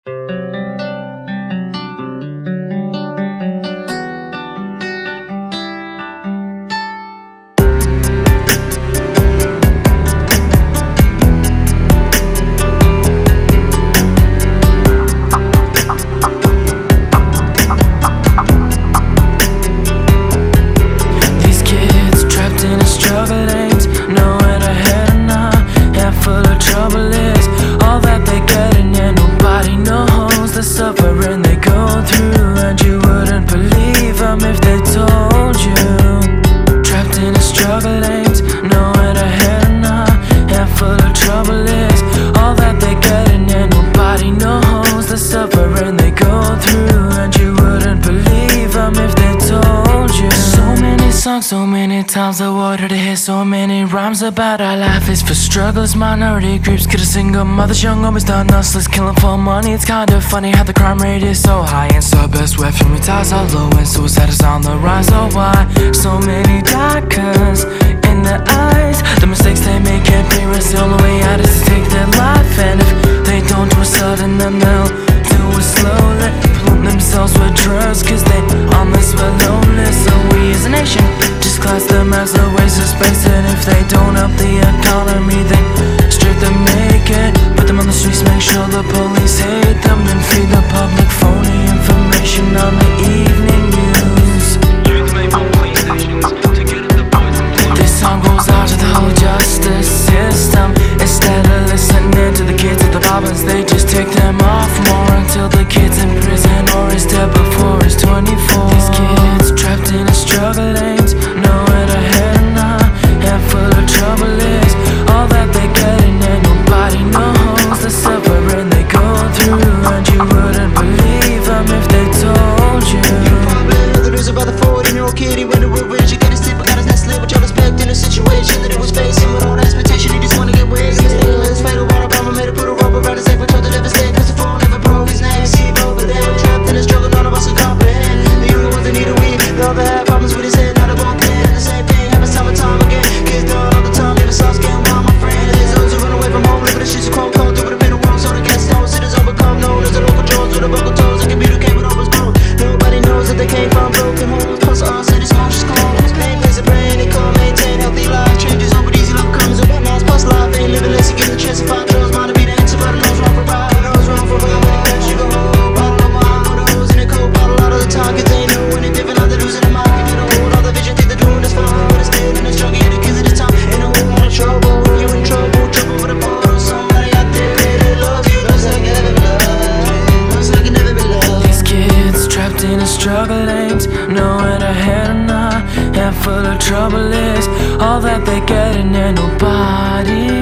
Suffering they go through, and you wouldn't believe them if they told you. Trapped in a struggle ain't knowing ahead and a handful of trouble is all that they getting, and nobody knows the suffering they go through, and you wouldn't believe them if they told you. So many songs, so many times I wanted to hear so many rhymes about our life is for struggles, minority groups, kid, a single mothers, young homies, done hustlers, killing for money. It's kinda funny how the crime rate is so high, and so best where family ties are low, and suicide is on the rise. Oh, why so many darkers in their eyes? The mistakes they make can't be erased. The only way out is to take their life, and if they don't do it sudden, then they'll do it slowly, pollute themselves with drugs, cause they on this well lonely. So we as a nation just class them as a waste of space, and if they don't help the economy, then strip them naked, put them on the streets, make sure the police hate them, then feed the public phony information on the evening news. Youth may build police stations to get at the boys and girls. This song goes out to the whole justice system. Instead of listening to the kids at the problems, they just take them off more until the kid's in prison or is dead before he's 24. These kids trapped in a struggle ain't knowing ahead and a handful of trouble is all that they getting, and nobody knows the suffering they go through, and you wouldn't believe them if they told you. You probably heard the news about the 14-year-old kid. He went to work rich, he got his sleep, but got his nest slip, which I respect in a situation that he was facing with all the expectation. He just wanna get away. His fatal water bomb made her put a rope around his neck, but told her devastate, cause the phone never broke his neck. See both of them trapped in a struggle, none of us can comprehend. The younger ones that need a weed, the other had problems with his head. Now they won't clear, and the same thing happens time and time again. Kids do it all the time, never soft skin, while my friend. There's those who run away from home, living the streets of cold, cold. There would've been a world, so the gas stones, citizens become known as the local Jones with the vocal tones and communicate with all his bones. Nobody knows that they came from broken homes, plus all cities, conscious clones. Pain plays a brain, they can't maintain healthy life. Changes over easy, love comes with one nice plus life. Ain't living unless you give the chance to find drugs. Mind to be the answer, but knows wrong for right. Knows wrong for right. When it comes, you go home. Bottle of wine, put a hose in a cold bottle. A lot of the time, kids ain't know any different. Now they're losing their mind. People don't hold all the vision, think they're doing this for fun. But it's still in the struggle, yeah, the kids at this time in a whole lot of trouble. You in trouble, trouble with a bottle. Somebody out there that loves you. Looks like you never been loved. Looks like you never been loved. These kids trapped in a struggle ain't knowing ahead and a handful of trouble is all that they getting, and nobody